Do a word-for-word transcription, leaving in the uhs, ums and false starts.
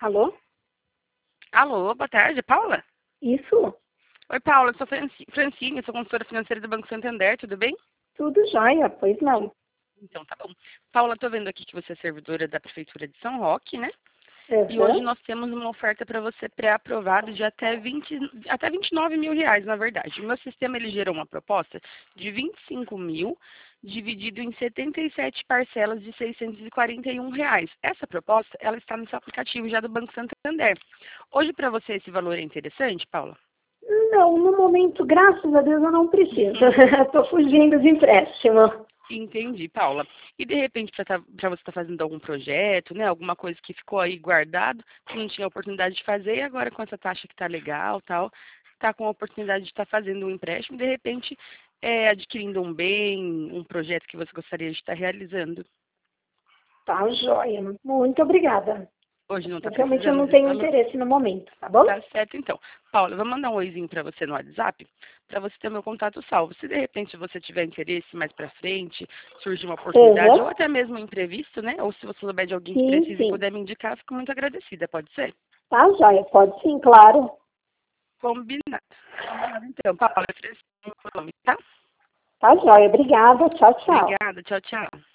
Alô? Alô, boa tarde, Paula? Isso? Oi, Paula, eu sou Franci- Francine, sou consultora financeira do Banco Santander, tudo bem? Tudo jóia, pois não. Então, tá bom. Paula, tô vendo aqui que você é servidora da Prefeitura de São Roque, né? E hoje Uhum. nós temos uma oferta para você pré-aprovado de até vinte, até vinte e nove mil reais, na verdade. O meu sistema, ele gerou uma proposta de vinte e cinco mil, dividido em setenta e sete parcelas de seiscentos e quarenta e um reais. Essa proposta, ela está no seu aplicativo já do Banco Santander. Hoje, para você, esse valor é interessante, Paula? Não, no momento, graças a Deus, eu não preciso. Estou fugindo de empréstimo. Entendi, Paula. E de repente, para você estar fazendo algum projeto, né? Alguma coisa que ficou aí guardado, que não tinha oportunidade de fazer, e agora com essa taxa que está legal, tal, está com a oportunidade de estar fazendo um empréstimo, de repente, é, adquirindo um bem, um projeto que você gostaria de estar realizando. Tá jóia. Muito obrigada. Hoje não está Mas realmente eu precisando não desse tenho valor? interesse no momento, tá bom? Tá certo, então. Paula, eu vou mandar um oizinho para você no WhatsApp, para você ter meu contato salvo. Se de repente você tiver interesse mais para frente, surgir uma oportunidade, ou Uhum. até mesmo um imprevisto, né? Ou se você souber de alguém que Sim, precise e sim. puder me indicar, fico muito agradecida, pode ser? Tá jóia, pode sim, claro. Combinado. Combinado, então. Paula, eu ofereço meu nome, tá? Tá jóia. Obrigada. Tchau, tchau. Obrigada, tchau, tchau.